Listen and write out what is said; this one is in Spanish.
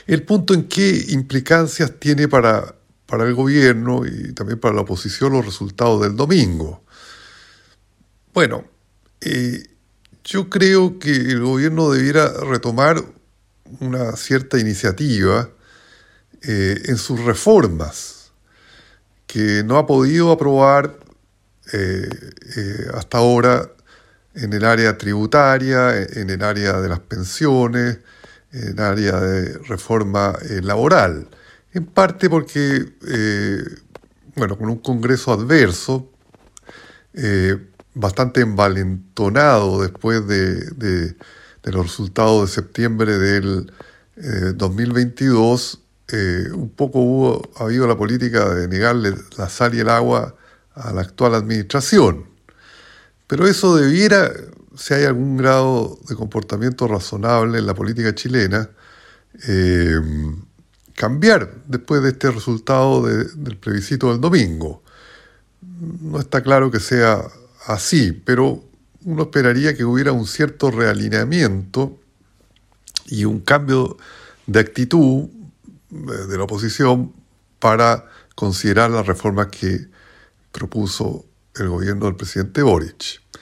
El punto en qué implicancias tiene para el gobierno y también para la oposición los resultados del domingo. Bueno, eh, yo creo que el gobierno debiera retomar una cierta iniciativa en sus reformas, que no ha podido aprobar hasta ahora en el área tributaria, en el área de las pensiones, en el área de reforma laboral. En parte porque, bueno, con un Congreso adverso, bastante envalentonado después de los resultados de septiembre del 2022, un poco ha habido la política de negarle la sal y el agua a la actual administración. Pero eso debiera, si hay algún grado de comportamiento razonable en la política chilena, eh, cambiar después de este resultado del plebiscito del domingo. No está claro que sea así, pero uno esperaría que hubiera un cierto realineamiento y un cambio de actitud de la oposición para considerar las reformas que propuso el gobierno del presidente Boric.